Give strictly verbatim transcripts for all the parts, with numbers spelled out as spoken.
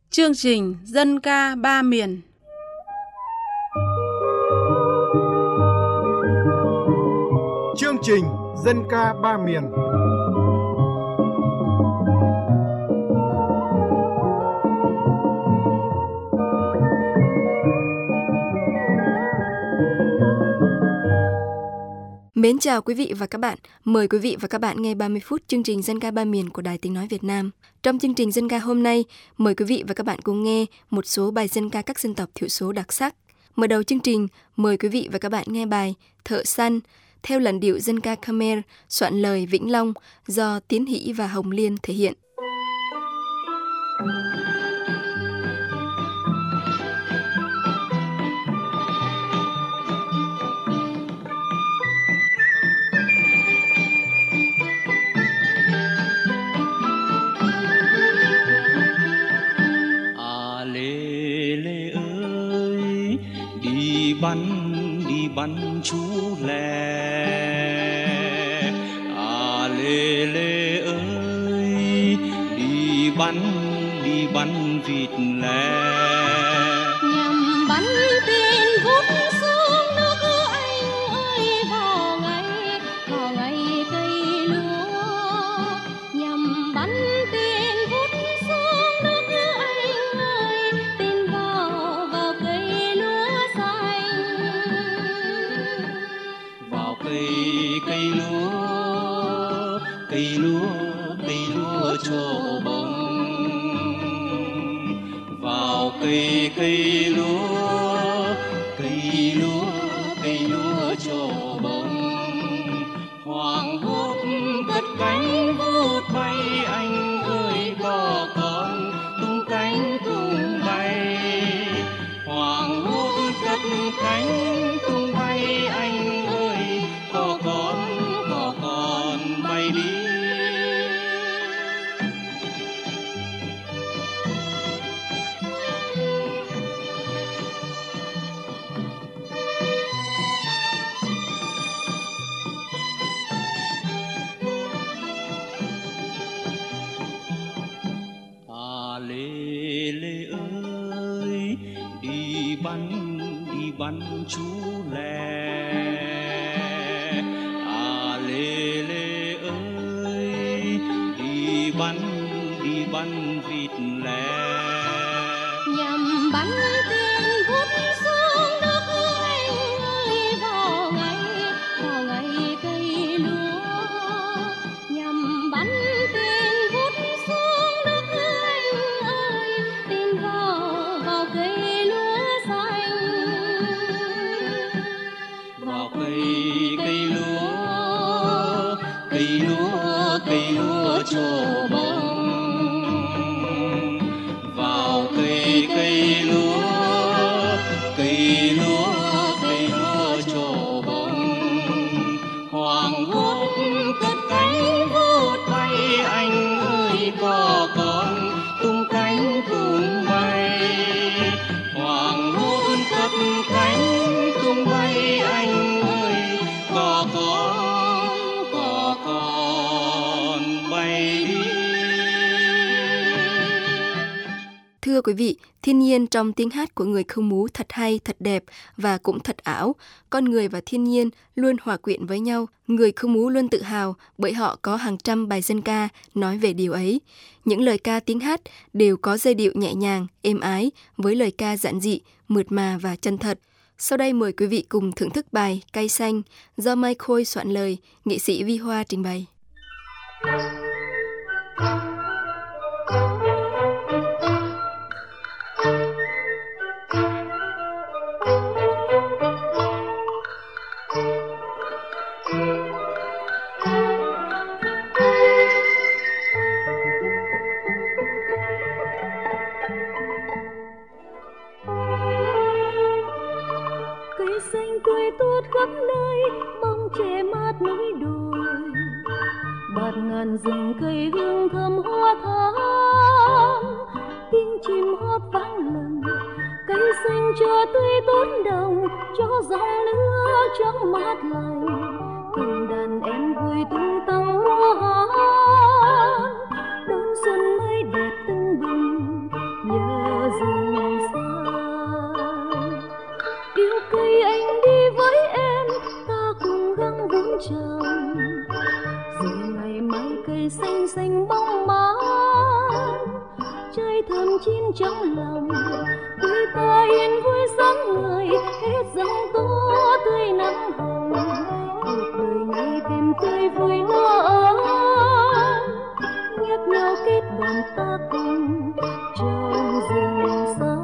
Chương trình dân ca ba miền. Chương trình dân ca ba miền. Mến chào quý vị và các bạn. Mời quý vị và các bạn nghe ba mươi phút chương trình dân ca ba miền của Đài Tiếng nói Việt Nam. Trong chương trình dân ca hôm nay, mời quý vị và các bạn cùng nghe một số bài dân ca các dân tộc thiểu số đặc sắc. Mở đầu chương trình, mời quý vị và các bạn nghe bài Thợ Săn theo làn điệu dân ca Khmer, soạn lời Vĩnh Long do Tiến Hỷ và Hồng Liên thể hiện. Bắn đi bắn chú lè, à lê lê ơi, đi bắn đi bắn vịt lè. Nhằm bắn tên vút xuống nước anh ơi, vào ngày vào ngày cây lúa. Nhằm bắn tên vút xuống nước anh ơi, tên vào vào cây lúa xanh. Vào cây cây lúa, cây lúa cây lúa trổ bông. Vào cây cây lúa, cây lúa cây lúa trổ bông. Hoàng hốt cất cánh vút bay, anh ơi có con tung cánh tung bay. Hoàng hốt cất cánh tung bay, anh ơi có con có con bay đi. À lê lê ơi, đi bắn đi bắn chú lè. À lê lê ơi, đi bắn đi bắn vịt lè. Nhằm bắn tên vút xuống nước anh ơi, vào ngày vào ngày cây lúa. Nhằm bắn tên vút xuống nước anh ơi, tên vào vào cây lúa xanh. Vào cây cây lúa, cây lúa cây lúa trổ bông. Vào cây cây lúa, cây lúa cây lúa trổ bông. Hoàng hốt cất cánh vút bay, anh ơi có con tung cánh tung bay. Hoàng hốt cất cánh tung bay, anh ơi có con có con bay đi. Thưa quý vị, thiên nhiên trong tiếng hát của người Khơ Mú thật hay, thật đẹp và cũng thật ảo. Con người và thiên nhiên luôn hòa quyện với nhau. Người Khơ Mú luôn tự hào bởi họ có hàng trăm bài dân ca nói về điều ấy. Những lời ca tiếng hát đều có giai điệu nhẹ nhàng, êm ái với lời ca giản dị, mượt mà và chân thật. Sau đây mời quý vị cùng thưởng thức bài Cây Xanh do Mai Khôi soạn lời, nghệ sĩ Vi Hoa trình bày. Cây xanh tươi tốt khắp nơi, bóng che mát núi đồi. Bạt ngàn rừng cây hương thơm hoa thắm, tiếng chim hót vang lừng. Cây xanh cho tươi tốt đồng, cho dòng lửa trong mát lành. Từng đàn em vui tung tăng múa hát, đón xuân mới đẹp tưng bừng. Nhớ thơm chín trong lòng. Quê ta yên vui sáng người, hết giông tố tươi nắng hồng. Cuộc đời ngày thêm tươi vui no ấm, nhắc nhau kết đoàn ta cùng trong rừng xanh.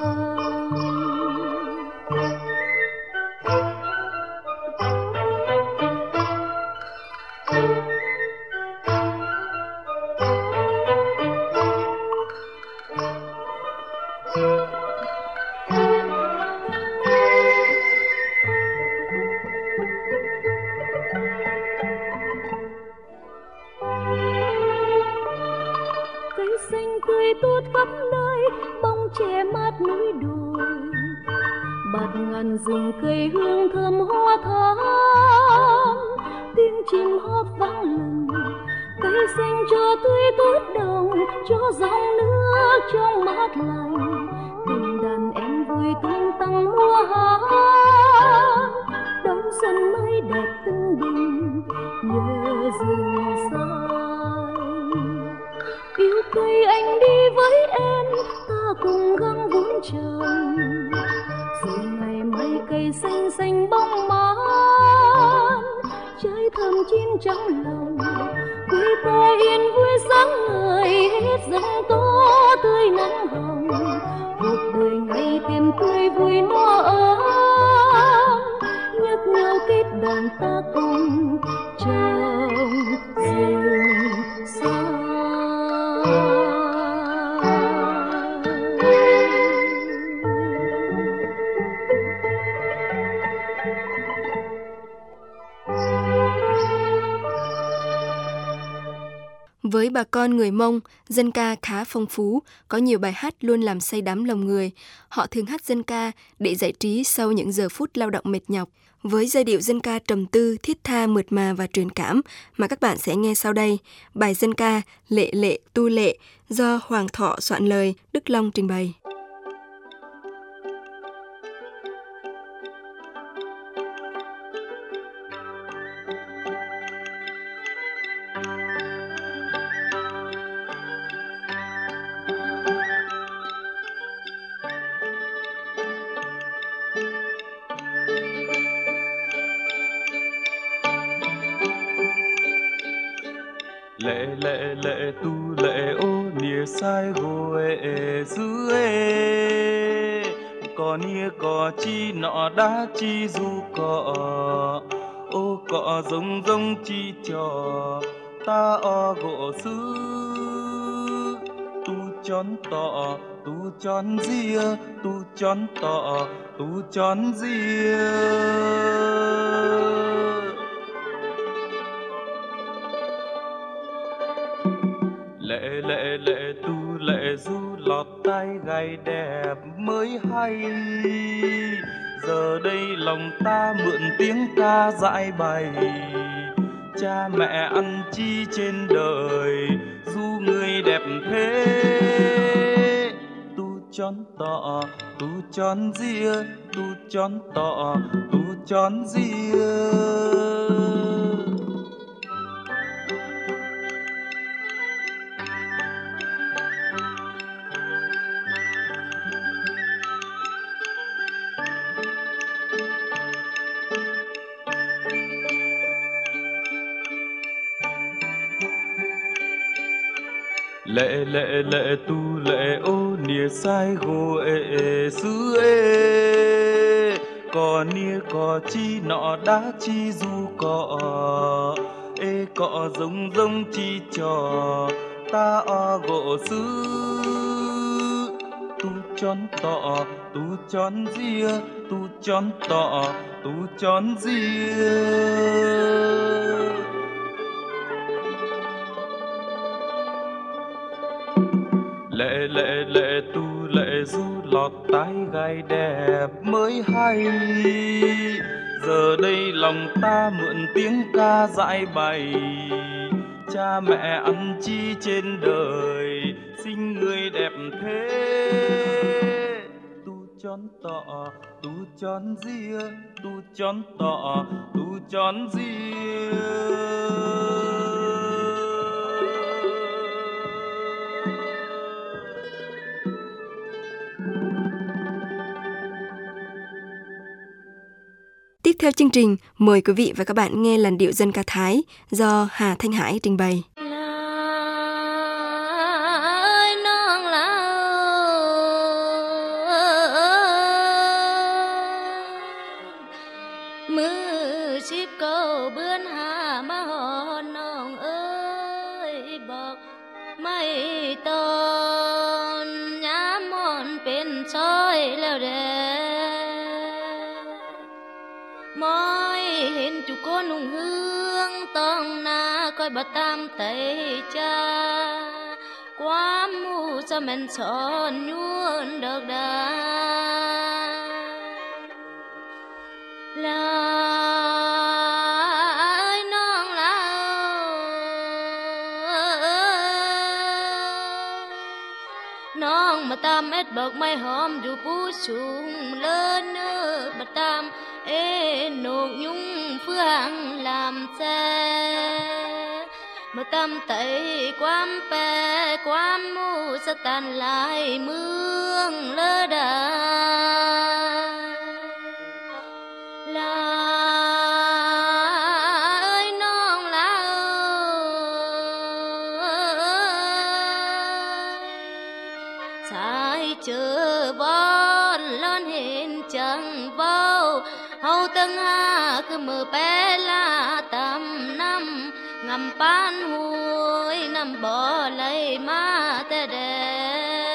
Cây xanh tươi tốt khắp nơi, bóng che mát núi đồi. Bạt ngàn rừng cây hương thơm hoa thắm, tiếng chim hót vang lừng. Cây xanh cho tươi tốt đồng, cho dòng nước trong mát lành. Từng đàn em vui tung tăng múa hát, đón xuân mới đẹp tưng bừng nhớ rừng xanh. Yêu cây anh đi với em, ta cùng gắng vun trồng. Rồi ngày mai cây xanh xanh bóng mát, trái thơm chín trong lòng. Quê ta yên vui sáng ngời, hết giông tố tươi nắng hồng. Cuộc đời ngày thêm tươi vui no ấm, nhắc nhau kết đàn ta cùng trong rừng xanh. Với bà con người Mông, dân ca khá phong phú, có nhiều bài hát luôn làm say đắm lòng người. Họ thường hát dân ca để giải trí sau những giờ phút lao động mệt nhọc. Với giai điệu dân ca trầm tư, thiết tha, mượt mà và truyền cảm mà các bạn sẽ nghe sau đây, bài dân ca Lệ Lệ Tu Lệ do Hoàng Thọ soạn lời, Đức Long trình bày. Lệ lệ lệ tu lệ ô nia sai gô ê dư ê có nia có chi nọ đá chi du cọ ô cọ giống giống chi trò ta o gỗ sư tu chón tọ tu chón ria tu chón tọ tu chón ria. Lệ lệ lệ tu lệ du lọt tai gáy đẹp mới hay. Giờ đây lòng ta mượn tiếng ca dãi bày. Cha mẹ ăn chi trên đời du người đẹp thế. Tu chón tọ tu chón ria tu chón tọ tu chón ria. Lệ lệ lệ tu lệ ô nia sai gô ê ê sư ê có nia có chi nọ đá chi du cọ ê cọ giống giống chi trò ta o gỗ sư tu chón tọ tu chón ria tu chón tọ tu chón ria. Lệ lệ lệ tu lệ du lọt tai gáy đẹp mới hay. Giờ đây lòng ta mượn tiếng ca dãi bày. Cha mẹ ăn chi trên đời sinh người đẹp thế. Tu chón tọ tu chón ria tu chón tọ tu chón ria. tiếp theo chương trình, mời quý vị và các bạn nghe làn điệu dân ca Thái do Hà Thanh Hải trình bày. nung hương tông na coi bà tam tây cha quá mu cho mình chọn nhuận được đà là nong lao nong mà tam ết bậc mai hòm dù bú sung lên nữa bà tam ê nộp nhung phương làm xe mà tâm tây quam pe quam mu sa tan lại mương lơ đà là ơi non lao sai chờ bon lon hình chẳng bao hầu tân ha cứ mơ bé la tầm năm ngầm pan hôi nằm bỏ lấy má tê đê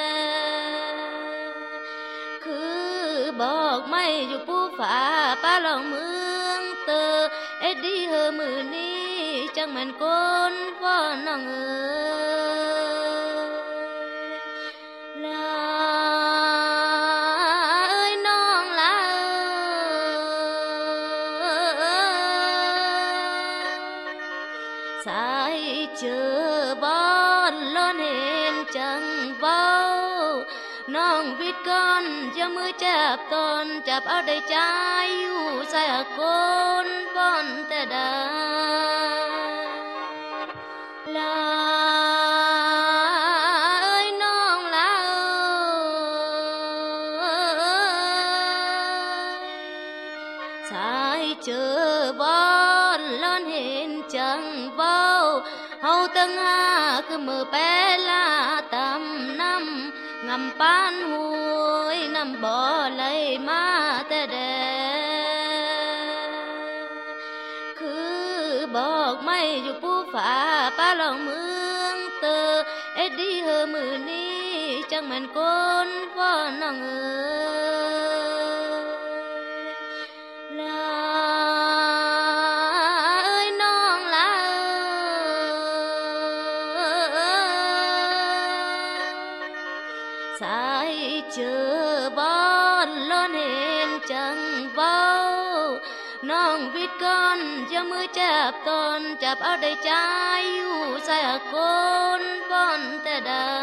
cứ bọc mây dù pu phá ba lòng mương tơ ế đi hơ mưa ni chẳng mình côn vò nòng ơi là ơi non sai chờ bon lon hình chẳng bao non vít con cho mưa chạp tôn chạp ở đây trái u sai ở côn bon tê đà là ơi non lao sai chờ bon lon hình chẳng bao hầu tân ha cứ mơ bé la tầm năm ngầm pan hôi nằm bỏ lấy má tê đê cứ bọc mây dù pu phá ba lòng mương tơ ế đi hơ mưa ni chẳng mình côn vò nòng ơi là ơi non sai chờ bon lon hình chẳng bao non vít con cho mưa chạp tôn chạp ở đây trái u sai ở côn bon tê đà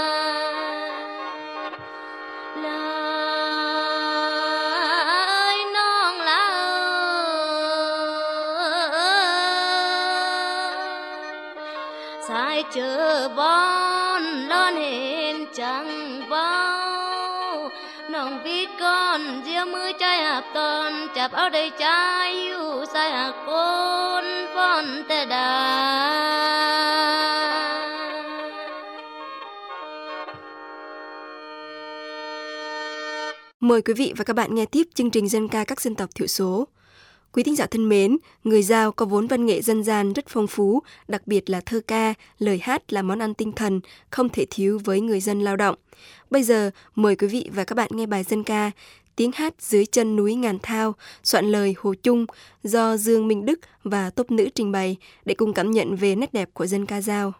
là ơi non sai chờ bon lon hình chẳng bao non vít con gieo mưa trái hạp tôn chạp ở đây trái u sai hạt côn von tê đà. Mời quý vị và các bạn nghe tiếp chương trình dân ca các dân tộc thiểu số. Quý thính giả thân mến, người Dao có vốn văn nghệ dân gian rất phong phú, đặc biệt là thơ ca, lời hát là món ăn tinh thần, không thể thiếu với người dân lao động. Bây giờ, mời quý vị và các bạn nghe bài dân ca Tiếng hát dưới chân núi ngàn thao, soạn lời Hồ Chung do Dương Minh Đức và tốp nữ trình bày để cùng cảm nhận về nét đẹp của dân ca Dao.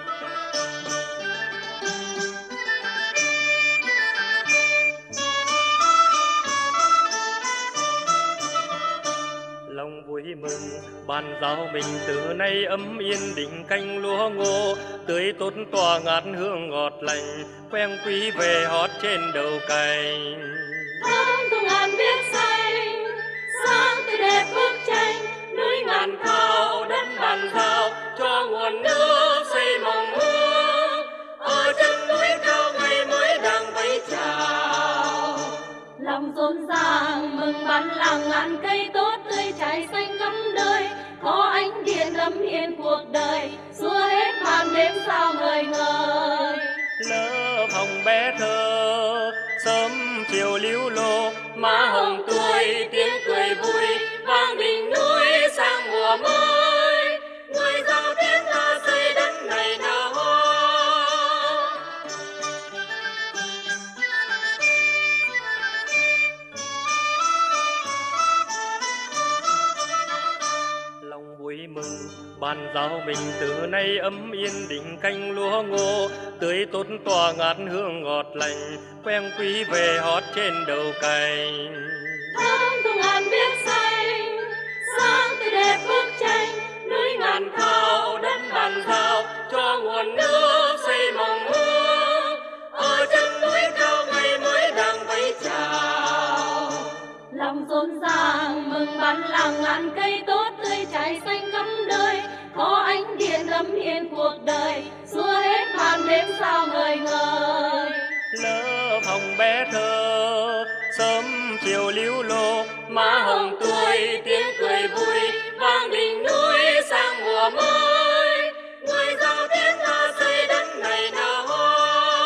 Lòng vui mừng bàn giao mình từ nay ấm yên định canh lúa ngô tươi tốt tỏa ngát hương ngọt lành quen quý về hót trên đầu cành thơm thu ngàn biết xanh sáng tươi đẹp bức tranh núi ngàn thao đất bàn giao cho nguồn nước xây mộng mơ ở chân núi cao ngày mới đang vẫy chào lòng rộn ràng mừng bản làng ngàn cây tốt sao ngời ngời. Lớp hồng bé thơ sớm chiều líu lo, má hồng tươi tiếng cười vui vang đỉnh núi sang mùa mới. Người giao tiếng ta xây đất này nở hoa. Lòng vui mừng bàn giao mình từ nay ấm yên đỉnh canh lúa ngô, tươi tốt tỏa ngát hương ngọt lành, quen quý về hót trên đầu cành. Thơm thu ngàn biết xanh, sáng tươi đẹp bức tranh, núi ngàn thao đất bàn giao cho nguồn nước xây mộng ước. Ở chân núi cao ngày mới đang vẫy chào, lòng rộn ràng mừng bản làng ngàn cây tốt tươi trái xanh khắp nơi. Có ánh điện ấm yên cuộc đời, xua hết màn đêm sao ngời ngời. Lớp hồng bé thơ sớm chiều líu lo, má hồng tươi tiếng cười vui vang đỉnh núi sang mùa mới. Người giao tiếng ta xây đất này nở hoa.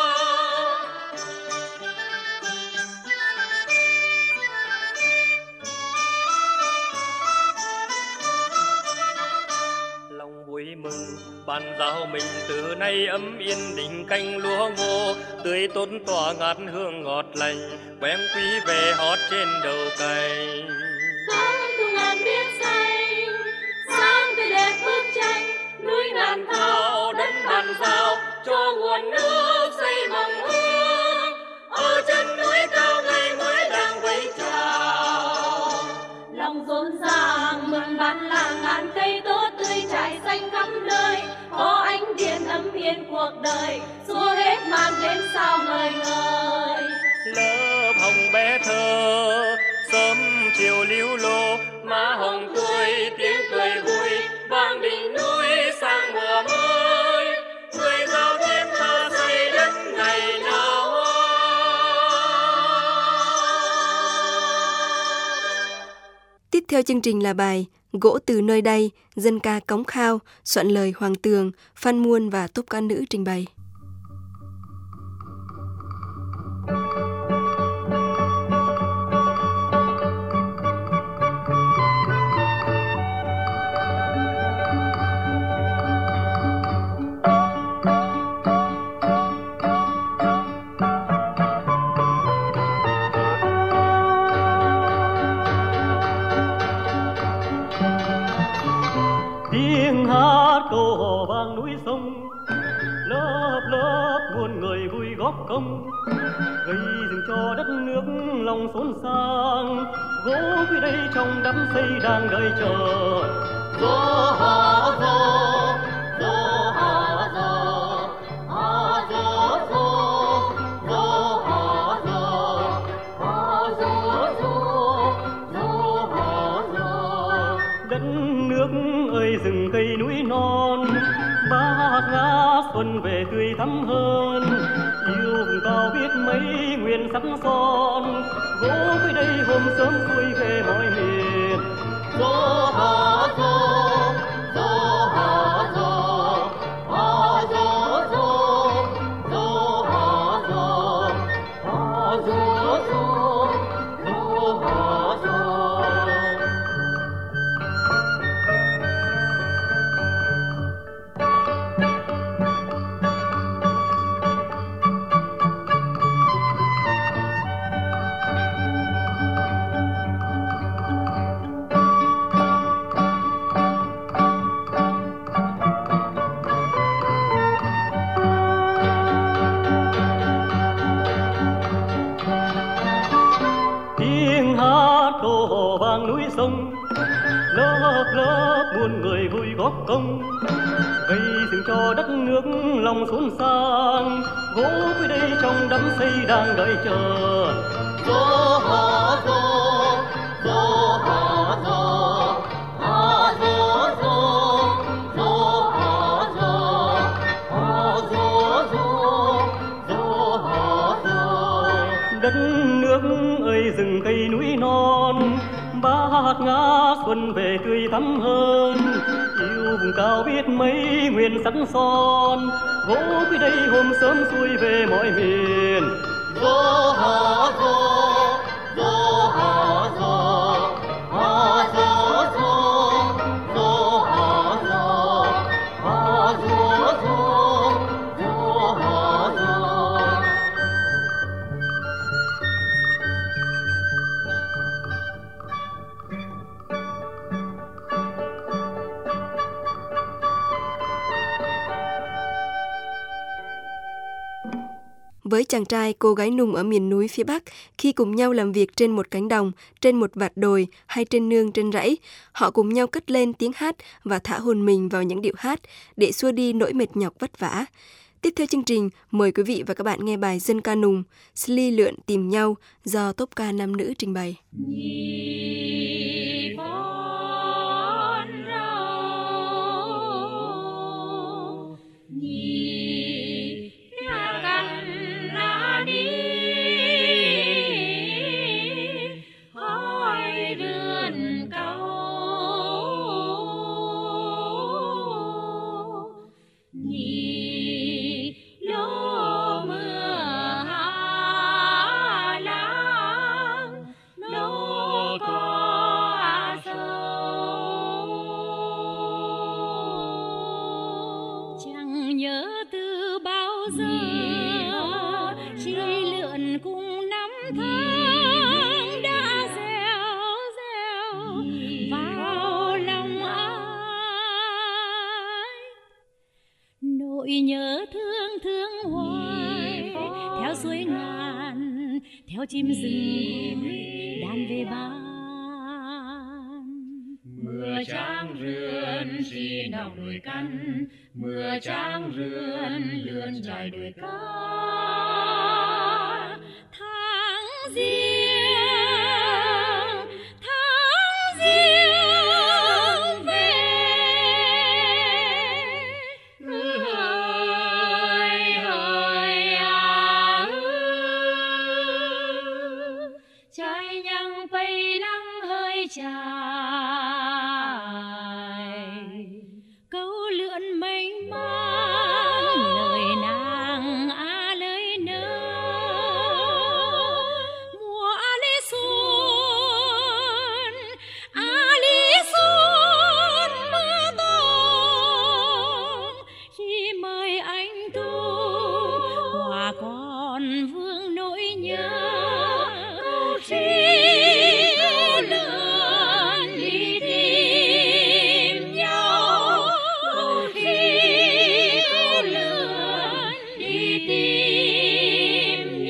Lòng vui mừng bàn giao mình từ nay ấm yên đỉnh canh lúa ngô, tươi tốt tỏa ngát hương ngọt lành, quen quý về hót trên đầu cành. Thơm thu ngàn biết xanh, sáng tươi đẹp bức tranh, núi ngàn thao đất bàn giao cho nguồn nước xây mộng ước. Ở chân núi cao ngày mới đang vẫy chào, lòng rộn ràng mừng bản làng ngàn cây tốt tươi trái xanh khắp nơi. Có ánh điện ấm yên cuộc đời, xua hết màn đêm sao ngời ngời. Lớp hồng bé thơ sớm chiều líu lo, má hồng tươi tiếng cười vui vang đỉnh núi sang mùa mới. Người giao tiếng ta xây đất này nở hoa. Tiếp theo chương trình là bài Gỗ từ nơi đây, dân ca Cống Khao, soạn lời Hoàng Tường, Phan Muôn và tốp ca nữ trình bày. Tiếng hát câu hò vang núi sông, lớp lớp muôn người vui góp công, gây dựng cho đất nước lòng xốn sang. Gỗ quy đây trong đắm xây đang đợi chờ. Gió hò gió, gió hò gió, hò gió gió, gió hò gió, hò gió gió, gió hò gió. Đất nước ơi rừng cây núi non, bát ngát xuân về tươi thắm hơn. Yêu vùng cao biết mấy nguyện sắt son, gỗ với đây hôm sớm xuôi về mọi miền. Gió hò gió, gió hò gió, hò gió gió, gió hò gió, hò gió gió, gió hò gió. Lớp lớp muôn người vui góp công, gây dựng cho đất nước lòng xốn sang. Gỗ quy đây trong đắm xây đang đợi chờ. Gió hò gió, gió hò gió, hò gió gió, gió hò gió, hò gió gió, gió hò gió. Đất nước ơi rừng cây núi non, bát ngát xuân về tươi thắm hơn. Yêu vùng cao biết mấy nguyên sắc son, vỗ quy đây hôm sớm xuôi về mọi miền. Gió hò gió, gió hò gió, hò gió gió, gió hò gió, hò gió gió, gió hò gió. Với chàng trai, cô gái nùng ở miền núi phía Bắc, khi cùng nhau làm việc trên một cánh đồng, trên một vạt đồi hay trên nương trên rẫy, họ cùng nhau cất lên tiếng hát và thả hồn mình vào những điệu hát để xua đi nỗi mệt nhọc vất vả. Tiếp theo chương trình, mời quý vị và các bạn nghe bài dân ca nùng Sli Lượn Tìm Nhau do tốp ca nam nữ trình bày. Nhị con rau, nhị nhà căn na đi, hỏi vườn câu, nhị lúa mưa hạ lang, lúa có sâu. Chẳng nhớ từ bao giờ khi lượn cùng năm tháng đã gieo gieo vào lòng ai. Nỗi nhớ thương thương hoài theo suối ngàn, theo chim rừng đàn về ban. Mưa trắng rươn chỉ nọc đồi căn, mưa trắng rươn lượn dài đồi cá. Tháng riêng, tháng riêng về, hỡi hỡi à ư, trái nhang bay lăng hơi chài, câu lượn mênh mang lời nàng á lời nơ. Mùa á lý xuân, á lý xuân mưa to, khi mời anh tu hòa còn vương nỗi nhớ. Câu khi câu lượn đi tìm nhau, câu khi câu lượn đi tìm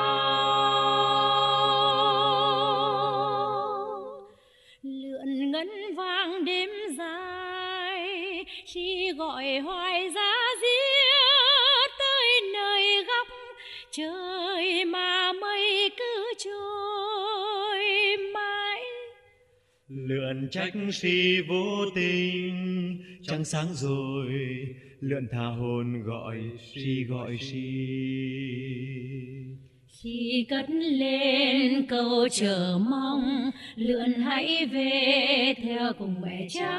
nhau. Lượn ngân vang đêm dài, khi gọi hoài giá diết tới nơi góc trời mà mây cứ trôi mãi. Lượn trách si vô tình trăng sáng rồi, lượn thả hồn gọi si gọi si. Khi cất lên câu chờ mong, lượn hãy về theo cùng mẹ cha.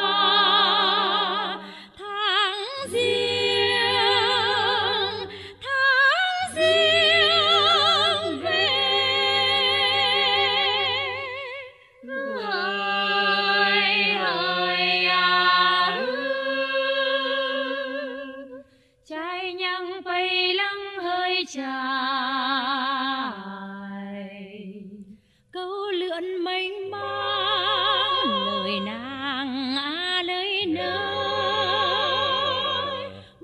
Tháng riêng, tháng riêng về, hỡi hỡi à ư, trái nhang bay lăng hơi chài, câu lượn mênh mang lời nàng á lời nơi.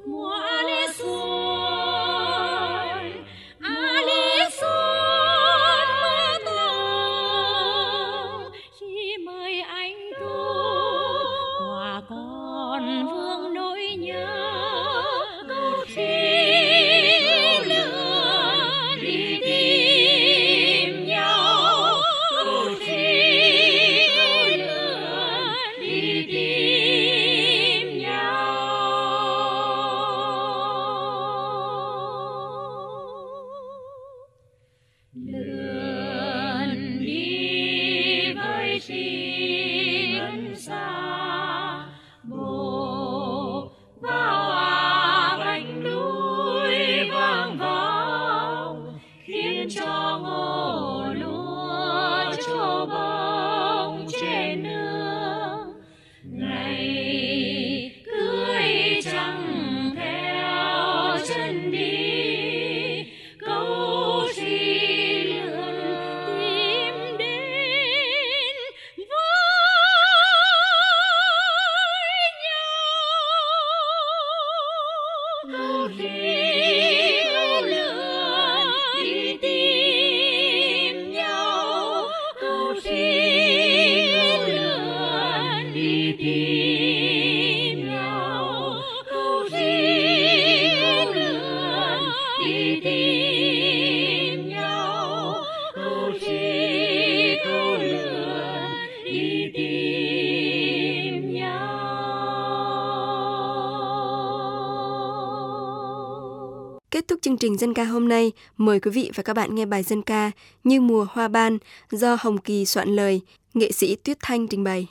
chi ngân xa bồ vào à vành núi vang vọng khiến cho ngô lúa trổ bông trên nương ngày cưới trăng theo chân đi câu chi lượn tìm đến với nhau câu chi câu lượn đi tìm nhau câu chi câu lượn đi tìm nhau câu chi câu lượn đi tìm nhau câu chi câu lượn đi tìm nhau. Kết thúc chương trình dân ca hôm nay, mời quý vị và các bạn nghe bài dân ca Như mùa hoa ban do Hồng Kỳ soạn lời, nghệ sĩ Tuyết Thanh trình bày.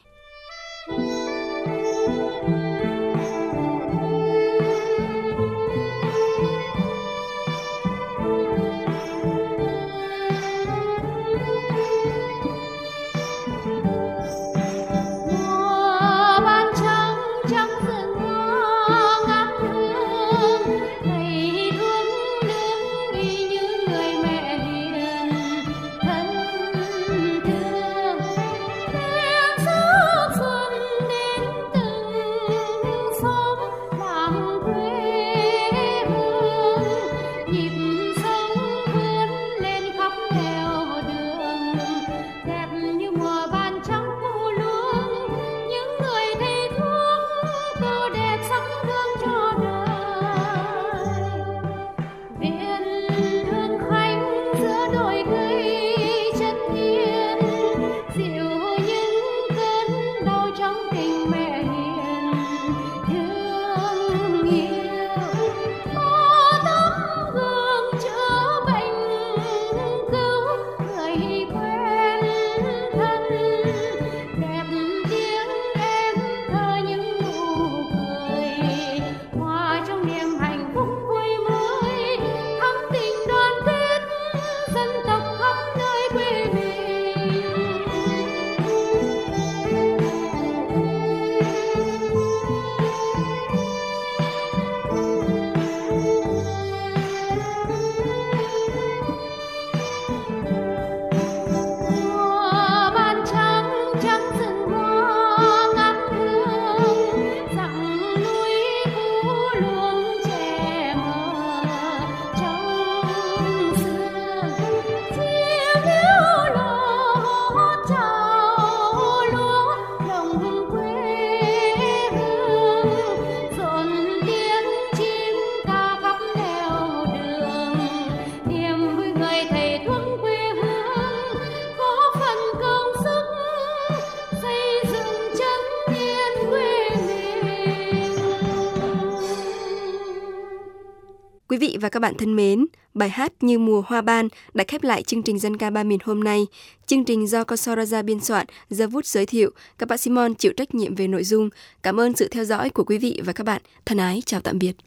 Mùa ban trắng trắng rừng hoa ngát hương thầy thương đứng đi như người mẹ hiền thân thương tiếng gió xuân đến từng xóm làng quê hương nhịp sống vươn lên khắp nẻo đường đẹp như mùa ban trắng phủ luống những người thầy thuốc câu đẹp sắc hương cho đời viện hương khánh giữa đồi cây chất hiền dịu những cơn đau trong tình mẹ hiền thương yêu có tấm gương chữa bệnh cứu người quen thân đẹp tiếng em thơ những nụ cười hòa trong niềm hạnh phúc vui mới thắm tình đoàn kết dân tộc khắp nơi quê mình. Mùa ban trắng trắng rừng hoa ngát hương dặm núi cũ luống trẻ mơ trong xưa chiều liễu lo hót chào lúa đồng quê hương dồn tiếng chim ca khắp nẻo đường niềm vui người thầy thuốc quê hương có phần công sức xây dựng chân yên quê mình. Quý vị và các bạn thân mến, bài hát Như mùa hoa ban đã khép lại chương trình dân ca ba miền hôm nay. Chương trình do Consoraza biên soạn, Zavut giới thiệu, các bạn Simon chịu trách nhiệm về nội dung. Cảm ơn sự theo dõi của quý vị và các bạn. Thân ái, chào tạm biệt.